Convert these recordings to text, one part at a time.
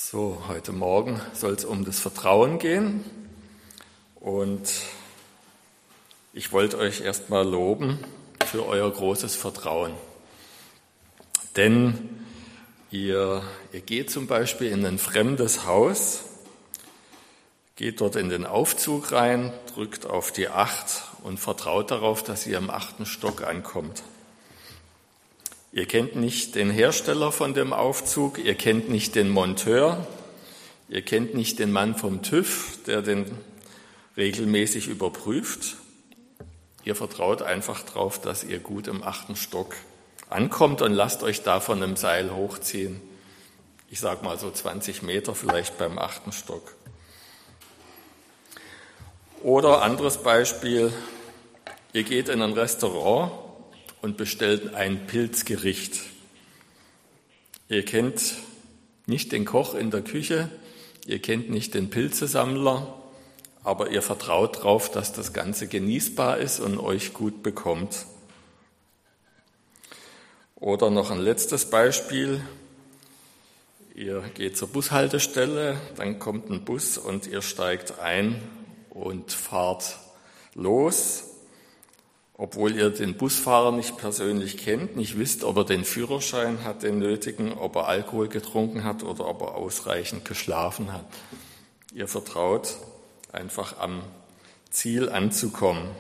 So, heute Morgen soll es um das Vertrauen gehen und ich wollte euch erstmal loben für euer großes Vertrauen. Denn ihr geht zum Beispiel in ein fremdes Haus, geht dort in den Aufzug rein, drückt auf die 8 und vertraut darauf, dass ihr im 8. Stock ankommt. Ihr kennt nicht den Hersteller von dem Aufzug, ihr kennt nicht den Monteur, ihr kennt nicht den Mann vom TÜV, der den regelmäßig überprüft. Ihr vertraut einfach darauf, dass ihr gut im 8. Stock ankommt und lasst euch da von einem Seil hochziehen. Ich sage mal so 20 Meter vielleicht beim 8. Stock. Oder anderes Beispiel, ihr geht in ein Restaurant und bestellt ein Pilzgericht. Ihr kennt nicht den Koch in der Küche, ihr kennt nicht den Pilzesammler, aber ihr vertraut darauf, dass das Ganze genießbar ist und euch gut bekommt. Oder noch ein letztes Beispiel. Ihr geht zur Bushaltestelle, dann kommt ein Bus und ihr steigt ein und fahrt los. Obwohl ihr den Busfahrer nicht persönlich kennt, nicht wisst, ob er den Führerschein hat, den nötigen, ob er Alkohol getrunken hat oder ob er ausreichend geschlafen hat. Ihr vertraut einfach am Ziel anzukommen.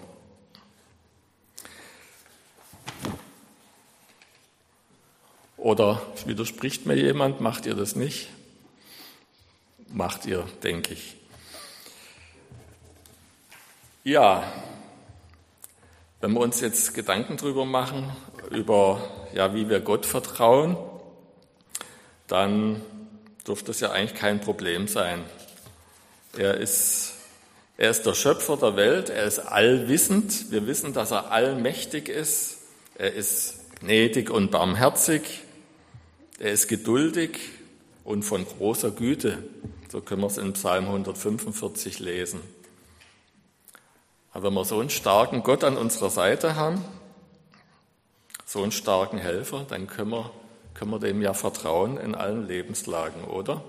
Oder widerspricht mir jemand, macht ihr das nicht? Macht ihr, denke ich. Ja. Wenn wir uns jetzt Gedanken drüber machen, wie wir Gott vertrauen, dann dürfte es ja eigentlich kein Problem sein. Er ist der Schöpfer der Welt, er ist allwissend, wir wissen, dass er allmächtig ist, er ist gnädig und barmherzig, er ist geduldig und von großer Güte. So können wir es in Psalm 145 lesen. Aber wenn wir so einen starken Gott an unserer Seite haben, so einen starken Helfer, dann können wir dem ja vertrauen in allen Lebenslagen, oder?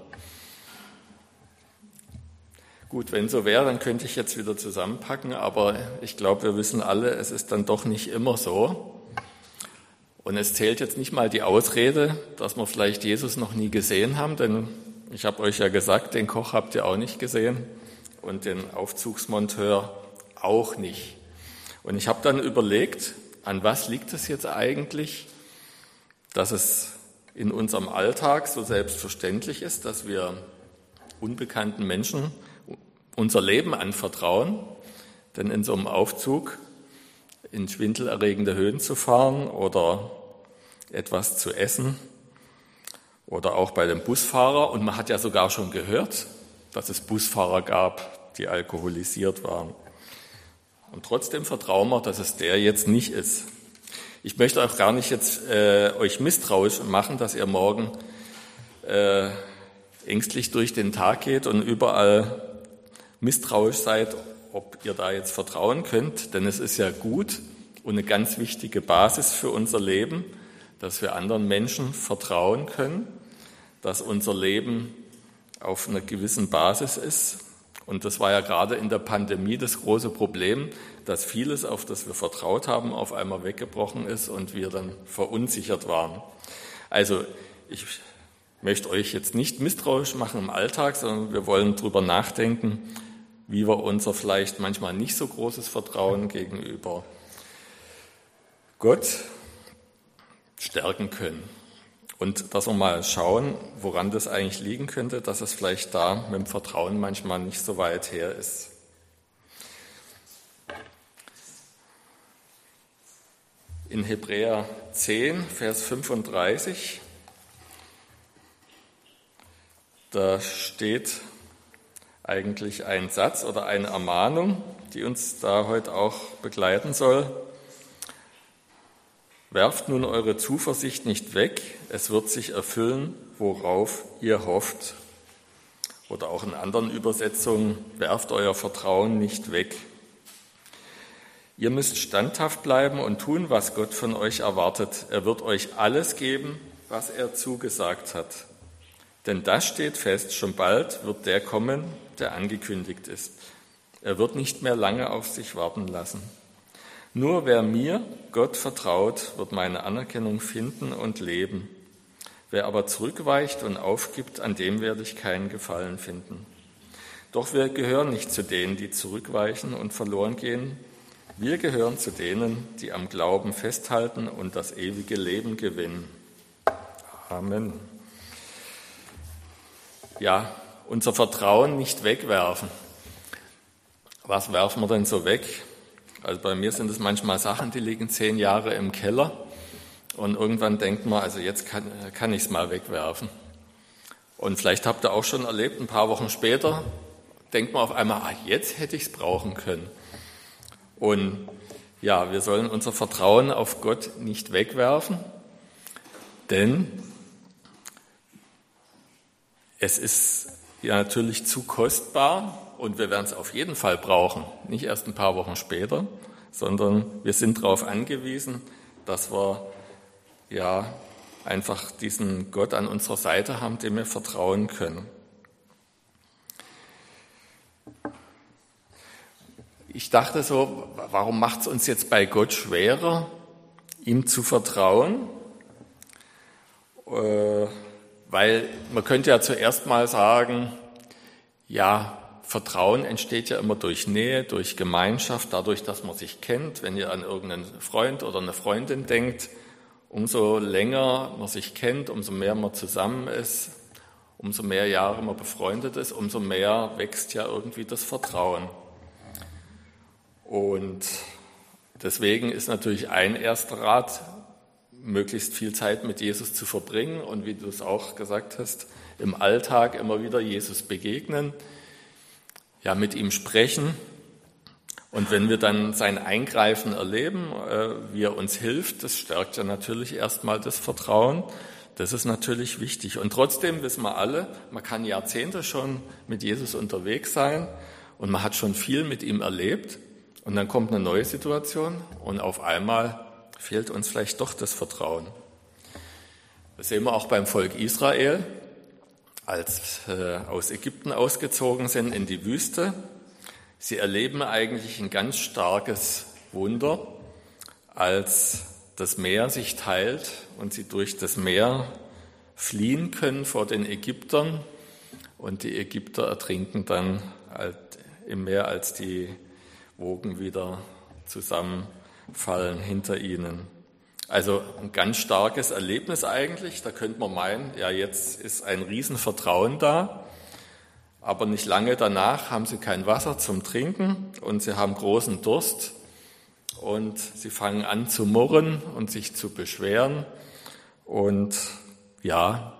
Gut, wenn so wäre, dann könnte ich jetzt wieder zusammenpacken, aber ich glaube, wir wissen alle, es ist dann doch nicht immer so. Und es zählt jetzt nicht mal die Ausrede, dass wir vielleicht Jesus noch nie gesehen haben, denn ich habe euch ja gesagt, den Koch habt ihr auch nicht gesehen und den Aufzugsmonteur auch nicht. Und ich habe dann überlegt, an was liegt es jetzt eigentlich, dass es in unserem Alltag so selbstverständlich ist, dass wir unbekannten Menschen unser Leben anvertrauen, denn in so einem Aufzug in schwindelerregende Höhen zu fahren oder etwas zu essen oder auch bei dem Busfahrer, und man hat ja sogar schon gehört, dass es Busfahrer gab, die alkoholisiert waren. Und trotzdem vertrauen wir, dass es der jetzt nicht ist. Ich möchte auch gar nicht jetzt euch misstrauisch machen, dass ihr morgen ängstlich durch den Tag geht und überall misstrauisch seid, ob ihr da jetzt vertrauen könnt. Denn es ist ja gut und eine ganz wichtige Basis für unser Leben, dass wir anderen Menschen vertrauen können, dass unser Leben auf einer gewissen Basis ist. Und das war ja gerade in der Pandemie das große Problem, dass vieles, auf das wir vertraut haben, auf einmal weggebrochen ist und wir dann verunsichert waren. Also ich möchte euch jetzt nicht misstrauisch machen im Alltag, sondern wir wollen drüber nachdenken, wie wir unser vielleicht manchmal nicht so großes Vertrauen gegenüber Gott stärken können. Und dass wir mal schauen, woran das eigentlich liegen könnte, dass es vielleicht da mit dem Vertrauen manchmal nicht so weit her ist. In Hebräer 10, Vers 35, da steht eigentlich ein Satz oder eine Ermahnung, die uns da heute auch begleiten soll. Werft nun eure Zuversicht nicht weg, es wird sich erfüllen, worauf ihr hofft. Oder auch in anderen Übersetzungen, werft euer Vertrauen nicht weg. Ihr müsst standhaft bleiben und tun, was Gott von euch erwartet. Er wird euch alles geben, was er zugesagt hat. Denn das steht fest, schon bald wird der kommen, der angekündigt ist. Er wird nicht mehr lange auf sich warten lassen. Nur wer mir, Gott, vertraut, wird meine Anerkennung finden und leben. Wer aber zurückweicht und aufgibt, an dem werde ich keinen Gefallen finden. Doch wir gehören nicht zu denen, die zurückweichen und verloren gehen. Wir gehören zu denen, die am Glauben festhalten und das ewige Leben gewinnen. Amen. Ja, unser Vertrauen nicht wegwerfen. Was werfen wir denn so weg? Also bei mir sind es manchmal Sachen, die liegen 10 Jahre im Keller und irgendwann denkt man, also jetzt kann ich es mal wegwerfen. Und vielleicht habt ihr auch schon erlebt, ein paar Wochen später denkt man auf einmal, jetzt hätte ich es brauchen können. Und ja, wir sollen unser Vertrauen auf Gott nicht wegwerfen, denn es ist ja natürlich zu kostbar und wir werden es auf jeden Fall brauchen. Nicht erst ein paar Wochen später, sondern wir sind darauf angewiesen, dass wir ja einfach diesen Gott an unserer Seite haben, dem wir vertrauen können. Ich dachte so, warum macht es uns jetzt bei Gott schwerer, ihm zu vertrauen? Weil man könnte ja zuerst mal sagen, ja, Vertrauen entsteht ja immer durch Nähe, durch Gemeinschaft, dadurch, dass man sich kennt. Wenn ihr an irgendeinen Freund oder eine Freundin denkt, umso länger man sich kennt, umso mehr man zusammen ist, umso mehr Jahre man befreundet ist, umso mehr wächst ja irgendwie das Vertrauen. Und deswegen ist natürlich ein erster Rat, möglichst viel Zeit mit Jesus zu verbringen und wie du es auch gesagt hast, im Alltag immer wieder Jesus begegnen, ja, mit ihm sprechen. Und wenn wir dann sein Eingreifen erleben, wie er uns hilft, das stärkt ja natürlich erstmal das Vertrauen. Das ist natürlich wichtig. Und trotzdem wissen wir alle, man kann Jahrzehnte schon mit Jesus unterwegs sein und man hat schon viel mit ihm erlebt. Und dann kommt eine neue Situation und auf einmal fehlt uns vielleicht doch das Vertrauen. Das sehen wir auch beim Volk Israel, als aus Ägypten ausgezogen sind in die Wüste. Sie erleben eigentlich ein ganz starkes Wunder, als das Meer sich teilt und sie durch das Meer fliehen können vor den Ägyptern und die Ägypter ertrinken dann im Meer, als die Wogen wieder zusammenfallen hinter ihnen. Also ein ganz starkes Erlebnis eigentlich. Da könnte man meinen, ja, jetzt ist ein Riesenvertrauen da, aber nicht lange danach haben sie kein Wasser zum Trinken und sie haben großen Durst und sie fangen an zu murren und sich zu beschweren und ja,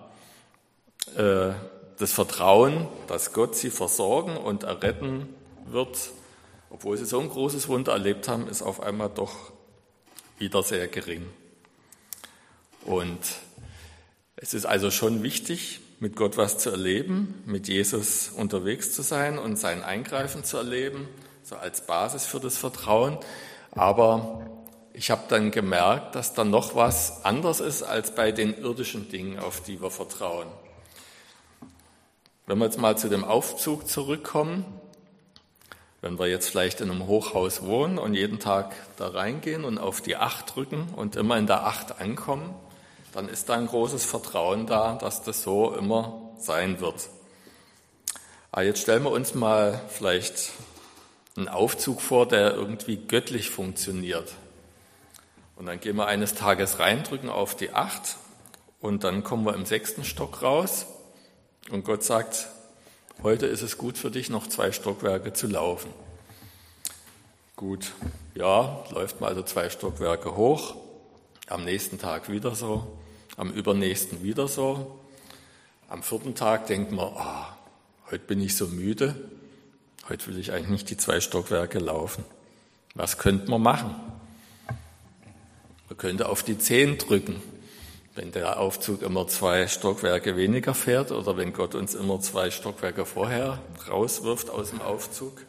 das Vertrauen, dass Gott sie versorgen und erretten wird, obwohl sie so ein großes Wunder erlebt haben, ist auf einmal doch wieder sehr gering. Und es ist also schon wichtig, mit Gott was zu erleben, mit Jesus unterwegs zu sein und sein Eingreifen zu erleben, so als Basis für das Vertrauen. Aber ich habe dann gemerkt, dass da noch was anders ist als bei den irdischen Dingen, auf die wir vertrauen. Wenn wir jetzt mal zu dem Aufzug zurückkommen, wenn wir jetzt vielleicht in einem Hochhaus wohnen und jeden Tag da reingehen und auf die 8 drücken und immer in der 8 ankommen, dann ist da ein großes Vertrauen da, dass das so immer sein wird. Aber jetzt stellen wir uns mal vielleicht einen Aufzug vor, der irgendwie göttlich funktioniert. Und dann gehen wir eines Tages rein, drücken auf die 8 und dann kommen wir im 6. Stock raus und Gott sagt, heute ist es gut für dich, noch 2 Stockwerke zu laufen. Gut, ja, läuft man also 2 Stockwerke hoch, am nächsten Tag wieder so, am übernächsten wieder so. Am 4. Tag denkt man, heute bin ich so müde, heute will ich eigentlich nicht die 2 Stockwerke laufen. Was könnte man machen? Man könnte auf die 10 drücken. Wenn der Aufzug immer 2 Stockwerke weniger fährt oder wenn Gott uns immer 2 Stockwerke vorher rauswirft aus dem Aufzug.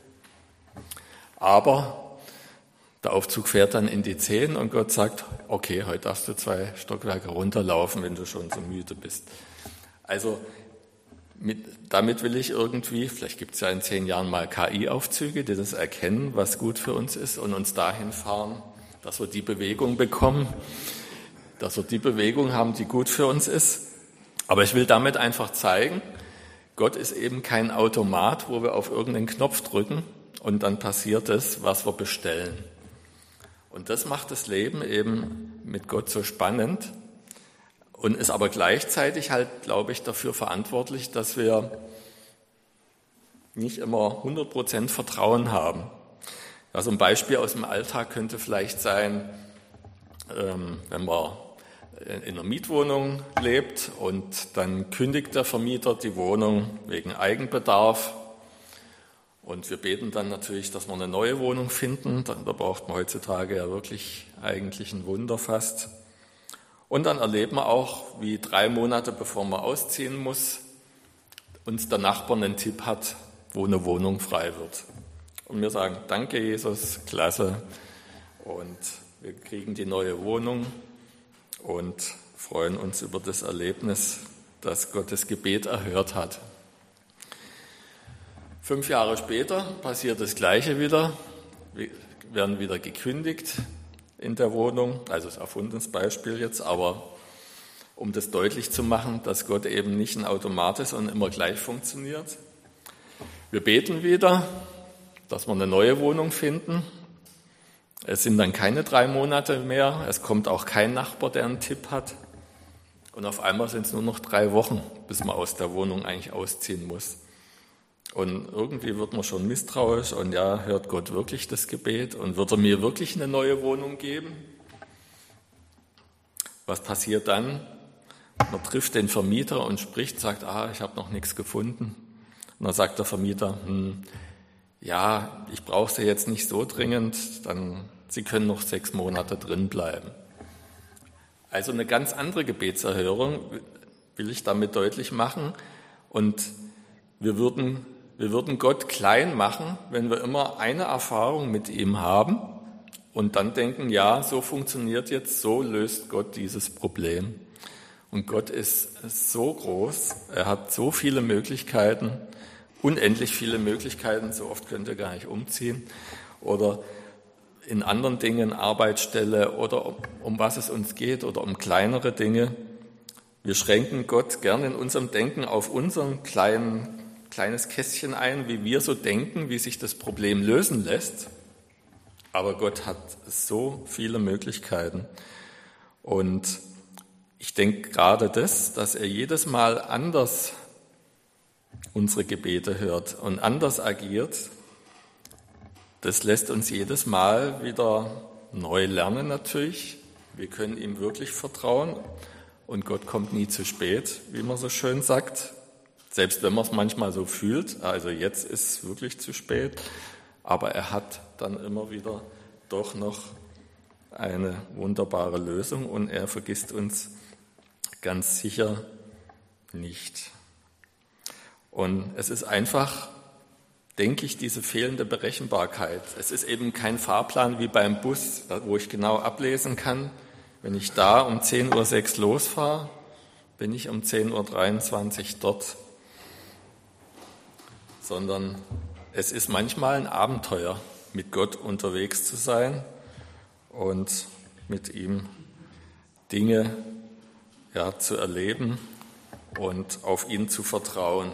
Aber der Aufzug fährt dann in die 10 und Gott sagt, okay, heute darfst du 2 Stockwerke runterlaufen, wenn du schon so müde bist. Also damit will ich irgendwie, vielleicht gibt es ja in 10 Jahren mal KI-Aufzüge, die das erkennen, was gut für uns ist und uns dahin fahren, dass wir die Bewegung bekommen, dass wir die Bewegung haben, die gut für uns ist. Aber ich will damit einfach zeigen, Gott ist eben kein Automat, wo wir auf irgendeinen Knopf drücken und dann passiert es, was wir bestellen. Und das macht das Leben eben mit Gott so spannend und ist aber gleichzeitig halt, glaube ich, dafür verantwortlich, dass wir nicht immer 100% Vertrauen haben. Also ein Beispiel aus dem Alltag könnte vielleicht sein, wenn man in einer Mietwohnung lebt und dann kündigt der Vermieter die Wohnung wegen Eigenbedarf. Und wir beten dann natürlich, dass wir eine neue Wohnung finden. Da braucht man heutzutage ja wirklich eigentlich ein Wunder fast. Und dann erleben wir auch, wie 3 Monate bevor man ausziehen muss, uns der Nachbar einen Tipp hat, wo eine Wohnung frei wird. Und wir sagen, danke Jesus, klasse. Und wir kriegen die neue Wohnung und freuen uns über das Erlebnis, dass Gott das Gebet erhört hat. 5 Jahre später passiert das Gleiche wieder. Wir werden wieder gekündigt in der Wohnung. Also das ist ein erfundenes Beispiel jetzt, aber um das deutlich zu machen, dass Gott eben nicht ein Automat ist und immer gleich funktioniert. Wir beten wieder, dass wir eine neue Wohnung finden. Es sind dann keine 3 Monate mehr. Es kommt auch kein Nachbar, der einen Tipp hat. Und auf einmal sind es nur noch 3 Wochen, bis man aus der Wohnung eigentlich ausziehen muss. Und irgendwie wird man schon misstrauisch und ja, hört Gott wirklich das Gebet und wird er mir wirklich eine neue Wohnung geben? Was passiert dann? Man trifft den Vermieter und spricht, sagt, ich habe noch nichts gefunden. Und dann sagt der Vermieter, ja, ich brauche sie jetzt nicht so dringend, Sie können noch 6 Monate drin bleiben. Also eine ganz andere Gebetserhörung will ich damit deutlich machen und wir würden Gott klein machen, wenn wir immer eine Erfahrung mit ihm haben und dann denken, ja, so funktioniert jetzt, so löst Gott dieses Problem. Und Gott ist so groß, er hat so viele Möglichkeiten, unendlich viele Möglichkeiten, so oft könnt ihr gar nicht umziehen oder in anderen Dingen, Arbeitsstelle oder um was es uns geht oder um kleinere Dinge. Wir schränken Gott gern in unserem Denken auf unser kleines Kästchen ein, wie wir so denken, wie sich das Problem lösen lässt. Aber Gott hat so viele Möglichkeiten. Und ich denke gerade dass er jedes Mal anders unsere Gebete hört und anders agiert, das lässt uns jedes Mal wieder neu lernen natürlich. Wir können ihm wirklich vertrauen und Gott kommt nie zu spät, wie man so schön sagt. Selbst wenn man es manchmal so fühlt, also jetzt ist es wirklich zu spät, aber er hat dann immer wieder doch noch eine wunderbare Lösung und er vergisst uns ganz sicher nicht. Und es ist einfach, denke ich, diese fehlende Berechenbarkeit. Es ist eben kein Fahrplan wie beim Bus, wo ich genau ablesen kann, wenn ich da um 10:06 Uhr losfahre, bin ich um 10:23 Uhr dort. Sondern es ist manchmal ein Abenteuer, mit Gott unterwegs zu sein und mit ihm Dinge zu erleben und auf ihn zu vertrauen.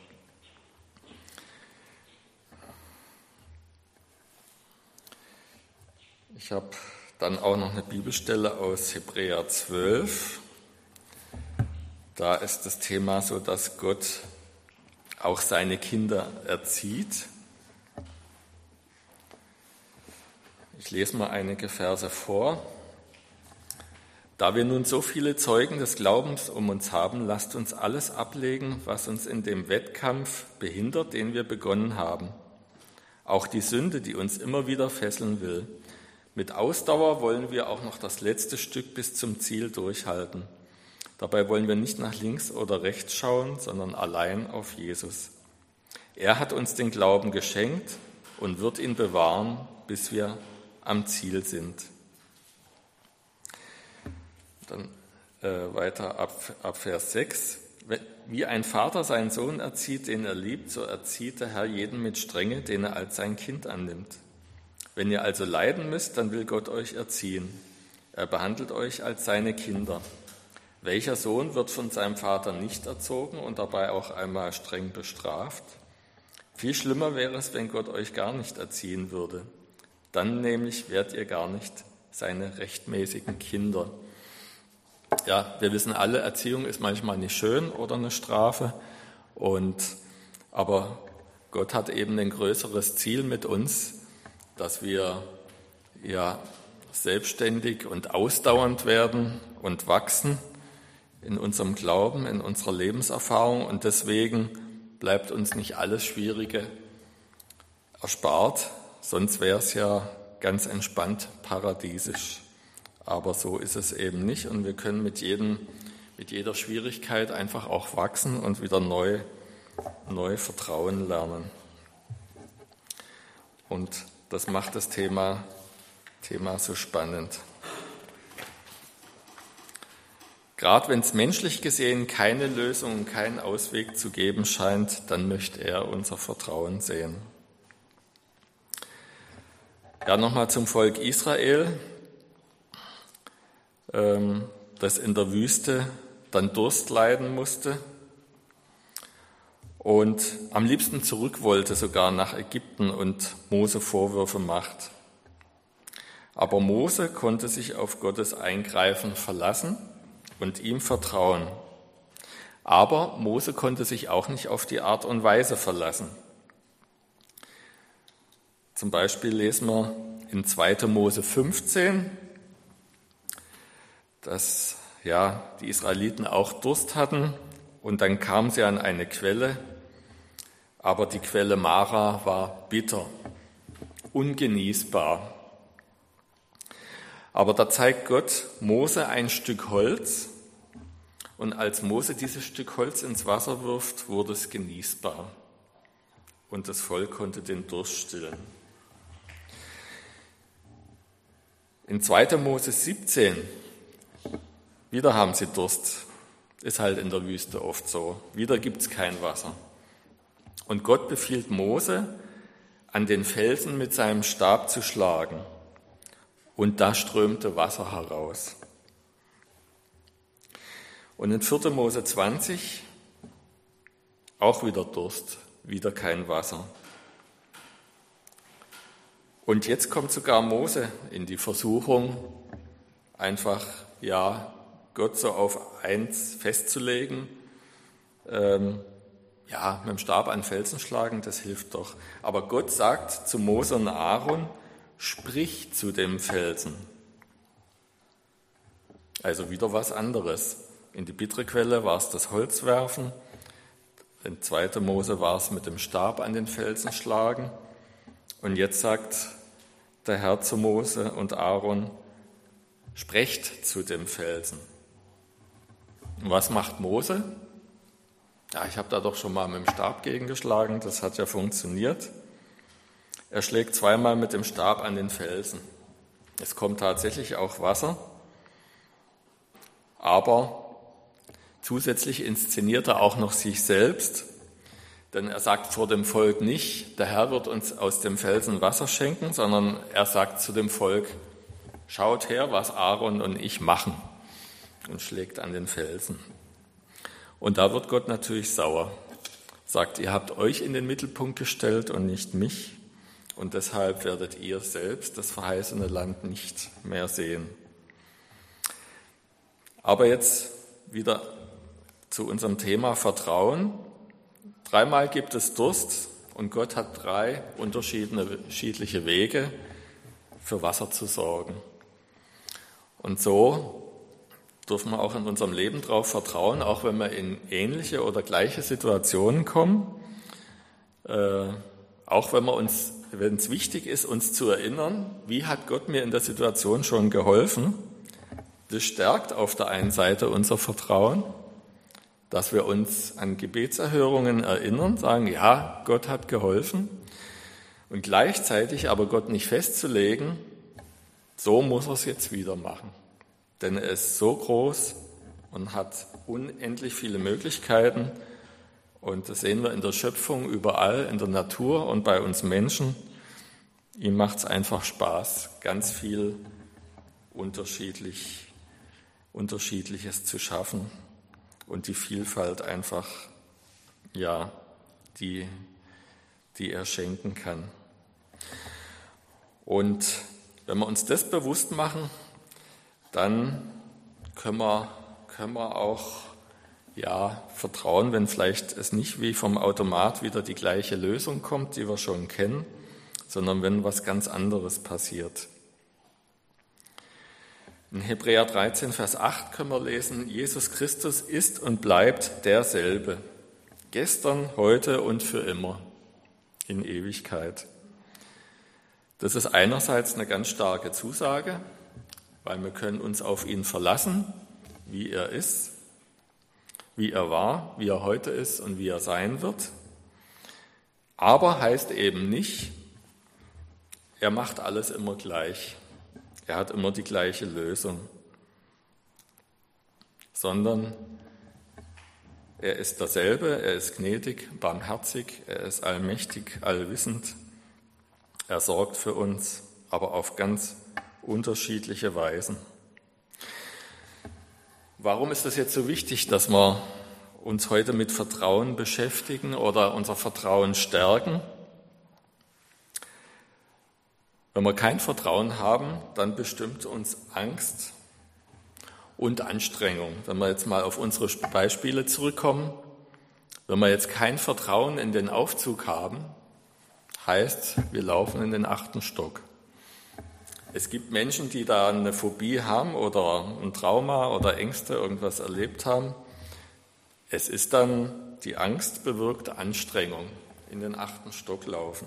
Ich habe dann auch noch eine Bibelstelle aus Hebräer 12. Da ist das Thema so, dass Gott auch seine Kinder erzieht. Ich lese mal einige Verse vor. Da wir nun so viele Zeugen des Glaubens um uns haben, lasst uns alles ablegen, was uns in dem Wettkampf behindert, den wir begonnen haben. Auch die Sünde, die uns immer wieder fesseln will. Mit Ausdauer wollen wir auch noch das letzte Stück bis zum Ziel durchhalten. Dabei wollen wir nicht nach links oder rechts schauen, sondern allein auf Jesus. Er hat uns den Glauben geschenkt und wird ihn bewahren, bis wir am Ziel sind. Dann weiter ab Vers 6. Wie ein Vater seinen Sohn erzieht, den er liebt, so erzieht der Herr jeden mit Strenge, den er als sein Kind annimmt. Wenn ihr also leiden müsst, dann will Gott euch erziehen. Er behandelt euch als seine Kinder. Welcher Sohn wird von seinem Vater nicht erzogen und dabei auch einmal streng bestraft? Viel schlimmer wäre es, wenn Gott euch gar nicht erziehen würde. Dann nämlich wärt ihr gar nicht seine rechtmäßigen Kinder. Ja, wir wissen alle, Erziehung ist manchmal nicht schön oder eine Strafe. Aber Gott hat eben ein größeres Ziel mit uns, dass wir selbstständig und ausdauernd werden und wachsen in unserem Glauben, in unserer Lebenserfahrung. Und deswegen bleibt uns nicht alles Schwierige erspart, sonst wäre es ja ganz entspannt paradiesisch. Aber so ist es eben nicht und wir können mit jeder Schwierigkeit einfach auch wachsen und wieder neu vertrauen lernen. Und das macht das Thema so spannend. Gerade wenn es menschlich gesehen keine Lösung und keinen Ausweg zu geben scheint, dann möchte er unser Vertrauen sehen. Ja, nochmal zum Volk Israel, das in der Wüste dann Durst leiden musste und am liebsten zurück wollte, sogar nach Ägypten und Mose Vorwürfe macht. Aber Mose konnte sich auf Gottes Eingreifen verlassen und ihm vertrauen. Aber Mose konnte sich auch nicht auf die Art und Weise verlassen. Zum Beispiel lesen wir in 2. Mose 15, dass die Israeliten auch Durst hatten und dann kamen sie an eine Quelle, aber die Quelle Mara war bitter, ungenießbar. Aber da zeigt Gott Mose ein Stück Holz und als Mose dieses Stück Holz ins Wasser wirft, wurde es genießbar und das Volk konnte den Durst stillen. In 2. Mose 17, wieder haben sie Durst, ist halt in der Wüste oft so, wieder gibt es kein Wasser. Und Gott befiehlt Mose, an den Felsen mit seinem Stab zu schlagen. Und da strömte Wasser heraus. Und in 4. Mose 20 auch wieder Durst, wieder kein Wasser. Und jetzt kommt sogar Mose in die Versuchung, einfach Gott so auf eins festzulegen. Mit dem Stab an Felsen schlagen, das hilft doch. Aber Gott sagt zu Mose und Aaron, sprich zu dem Felsen. Also wieder was anderes. In die bittere Quelle war es das Holzwerfen, in 2. Mose war es mit dem Stab an den Felsen schlagen. Und jetzt sagt der Herr zu Mose und Aaron, sprecht zu dem Felsen. Und was macht Mose? Ja, ich habe da doch schon mal mit dem Stab gegengeschlagen, das hat ja funktioniert. Er schlägt zweimal mit dem Stab an den Felsen. Es kommt tatsächlich auch Wasser, aber zusätzlich inszeniert er auch noch sich selbst, denn er sagt vor dem Volk nicht, der Herr wird uns aus dem Felsen Wasser schenken, sondern er sagt zu dem Volk, schaut her, was Aaron und ich machen, und schlägt an den Felsen. Und da wird Gott natürlich sauer, sagt, ihr habt euch in den Mittelpunkt gestellt und nicht mich, und deshalb werdet ihr selbst das verheißene Land nicht mehr sehen. Aber jetzt wieder zu unserem Thema Vertrauen. 3-mal gibt es Durst und Gott hat 3 unterschiedliche Wege, für Wasser zu sorgen. Und so dürfen wir auch in unserem Leben darauf vertrauen, auch wenn wir in ähnliche oder gleiche Situationen kommen, auch wenn es wichtig ist, uns zu erinnern, wie hat Gott mir in der Situation schon geholfen. Das stärkt auf der einen Seite unser Vertrauen, dass wir uns an Gebetserhörungen erinnern, sagen, ja, Gott hat geholfen, und gleichzeitig aber Gott nicht festzulegen, so muss er es jetzt wieder machen. Denn er ist so groß und hat unendlich viele Möglichkeiten. Und das sehen wir in der Schöpfung überall, in der Natur und bei uns Menschen. Ihm macht es einfach Spaß, ganz viel Unterschiedliches zu schaffen und die Vielfalt einfach, ja, die er schenken kann. Und wenn wir uns das bewusst machen, dann können wir auch vertrauen, wenn vielleicht es nicht wie vom Automat wieder die gleiche Lösung kommt, die wir schon kennen, sondern wenn was ganz anderes passiert. In Hebräer 13, Vers 8 können wir lesen, Jesus Christus ist und bleibt derselbe, gestern, heute und für immer, in Ewigkeit. Das ist einerseits eine ganz starke Zusage, weil wir können uns auf ihn verlassen, wie er ist, wie er war, wie er heute ist und wie er sein wird. Aber heißt eben nicht, er macht alles immer gleich. Er hat immer die gleiche Lösung. Sondern er ist derselbe, er ist gnädig, barmherzig, er ist allmächtig, allwissend. Er sorgt für uns, aber auf ganz unterschiedliche Weisen. Warum ist es jetzt so wichtig, dass wir uns heute mit Vertrauen beschäftigen oder unser Vertrauen stärken? Wenn wir kein Vertrauen haben, dann bestimmt uns Angst und Anstrengung. Wenn wir jetzt mal auf unsere Beispiele zurückkommen, wenn wir jetzt kein Vertrauen in den Aufzug haben, heißt, wir laufen in den 8. Stock. Es gibt Menschen, die da eine Phobie haben oder ein Trauma oder Ängste, irgendwas erlebt haben. Es ist dann die Angst bewirkte Anstrengung, in den 8. Stock laufen.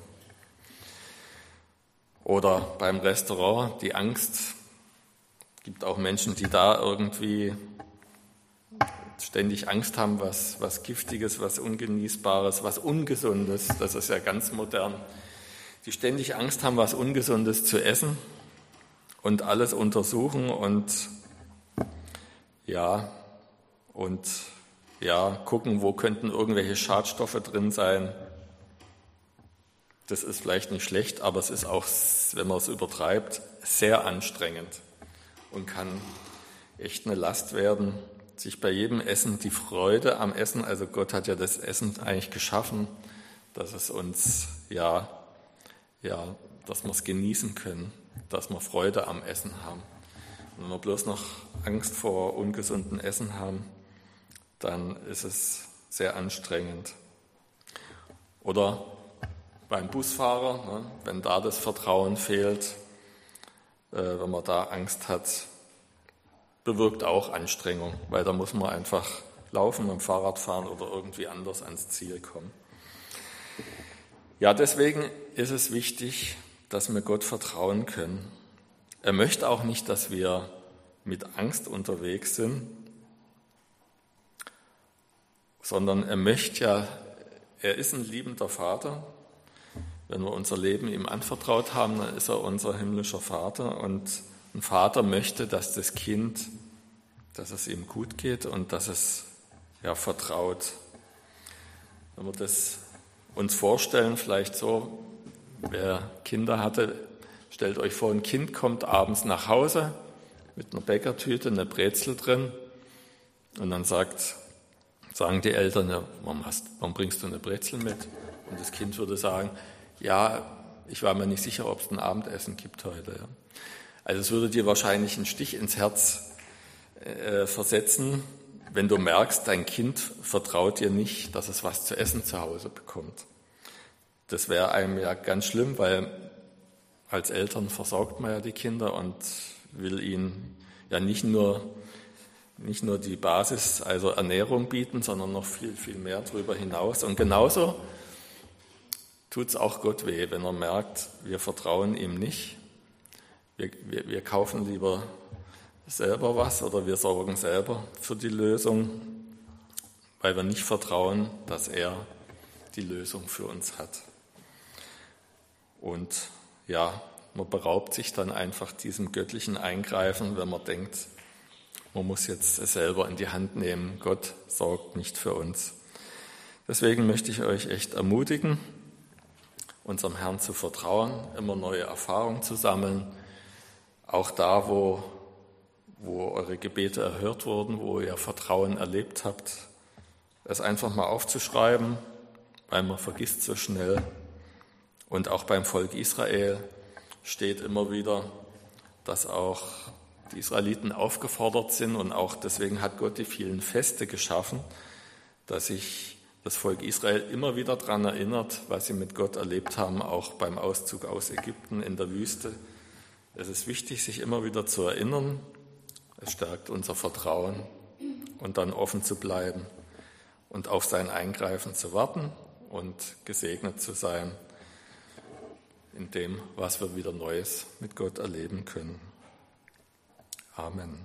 Oder beim Restaurant die Angst. Es gibt auch Menschen, die da irgendwie ständig Angst haben, was Giftiges, was Ungenießbares, was Ungesundes. Das ist ja ganz modern. Die ständig Angst haben, was Ungesundes zu essen und alles untersuchen und gucken, wo könnten irgendwelche Schadstoffe drin sein. Das ist vielleicht nicht schlecht, aber es ist auch, wenn man es übertreibt, sehr anstrengend und kann echt eine Last werden, sich bei jedem Essen die Freude am Essen, also Gott hat ja das Essen eigentlich geschaffen, dass es uns, dass wir es genießen können, dass wir Freude am Essen haben. Und wenn wir bloß noch Angst vor ungesundem Essen haben, dann ist es sehr anstrengend. Oder beim Busfahrer, wenn da das Vertrauen fehlt, wenn man da Angst hat, bewirkt auch Anstrengung, weil da muss man einfach laufen, mit dem Fahrrad fahren oder irgendwie anders ans Ziel kommen. Ja, deswegen ist es wichtig, dass wir Gott vertrauen können. Er möchte auch nicht, dass wir mit Angst unterwegs sind, sondern er ist ein liebender Vater. Wenn wir unser Leben ihm anvertraut haben, dann ist er unser himmlischer Vater. Und ein Vater möchte, dass das Kind, dass es ihm gut geht und dass es vertraut. Wenn wir das uns vorstellen, vielleicht so, wer Kinder hatte, stellt euch vor, ein Kind kommt abends nach Hause mit einer Bäckertüte, eine Brezel drin und dann sagen die Eltern, ja, warum bringst du eine Brezel mit? Und das Kind würde sagen, ja, ich war mir nicht sicher, ob es ein Abendessen gibt heute. Ja. Also es würde dir wahrscheinlich einen Stich ins Herz versetzen, wenn du merkst, dein Kind vertraut dir nicht, dass es was zu essen zu Hause bekommt. Das wäre einem ja ganz schlimm, weil als Eltern versorgt man ja die Kinder und will ihnen ja nicht nur die Basis, also Ernährung bieten, sondern noch viel, viel mehr darüber hinaus. Und genauso tut es auch Gott weh, wenn er merkt, wir vertrauen ihm nicht. Wir kaufen lieber selber was oder wir sorgen selber für die Lösung, weil wir nicht vertrauen, dass er die Lösung für uns hat. Und man beraubt sich dann einfach diesem göttlichen Eingreifen, wenn man denkt, man muss jetzt es selber in die Hand nehmen. Gott sorgt nicht für uns. Deswegen möchte ich euch echt ermutigen, unserem Herrn zu vertrauen, immer neue Erfahrungen zu sammeln, auch da, wo eure Gebete erhört wurden, wo ihr Vertrauen erlebt habt, es einfach mal aufzuschreiben, weil man vergisst so schnell. Und auch beim Volk Israel steht immer wieder, dass auch die Israeliten aufgefordert sind und auch deswegen hat Gott die vielen Feste geschaffen, dass sich das Volk Israel immer wieder daran erinnert, was sie mit Gott erlebt haben, auch beim Auszug aus Ägypten in der Wüste. Es ist wichtig, sich immer wieder zu erinnern. Es stärkt unser Vertrauen und dann offen zu bleiben und auf sein Eingreifen zu warten und gesegnet zu sein in dem, was wir wieder Neues mit Gott erleben können. Amen.